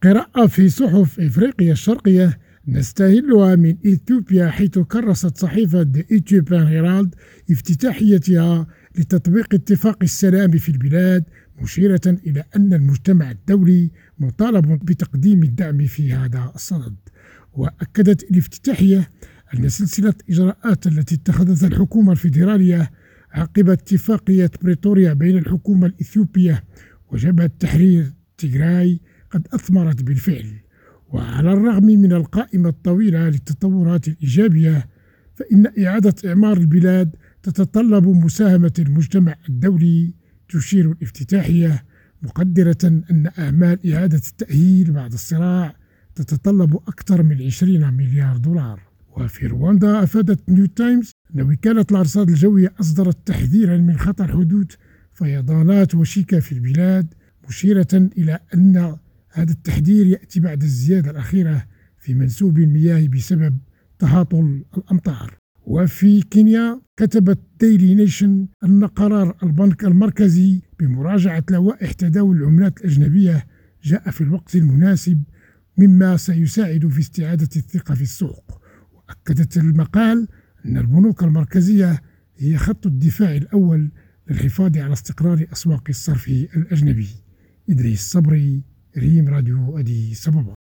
قراءة في صحف إفريقيا الشرقية نستهلها من إثيوبيا، حيث كرست صحيفة The Ethiopian Herald افتتاحيتها لتطبيق اتفاق السلام في البلاد، مشيرة إلى أن المجتمع الدولي مطالب بتقديم الدعم في هذا الصدد. وأكدت الافتتاحية أن سلسلة إجراءات التي اتخذتها الحكومة الفيدرالية عقب اتفاقية بريتوريا بين الحكومة الإثيوبية وجبهة تحرير تيغراي قد أثمرت بالفعل. وعلى الرغم من القائمة الطويلة للتطورات الإيجابية، فإن إعادة إعمار البلاد تتطلب مساهمة المجتمع الدولي، تشير الافتتاحية، مقدرة أن أعمال إعادة التأهيل بعد الصراع تتطلب أكثر من 20 مليار دولار. وفي رواندا أفادت نيو تايمز أن وكالة الأرصاد الجوية أصدرت تحذيرا من خطر حدوث فيضانات وشيكة في البلاد، مشيرة إلى أن هذا التحذير يأتي بعد الزيادة الأخيرة في منسوب المياه بسبب تهاطل الأمطار. وفي كينيا كتبت ديلي نيشن أن قرار البنك المركزي بمراجعة لوائح تداول العملات الأجنبية جاء في الوقت المناسب، مما سيساعد في استعادة الثقة في السوق. وأكدت المقال أن البنوك المركزية هي خط الدفاع الأول للحفاظ على استقرار أسواق الصرف الأجنبي. إدريس صبري، ريم راديو أديس أبابا.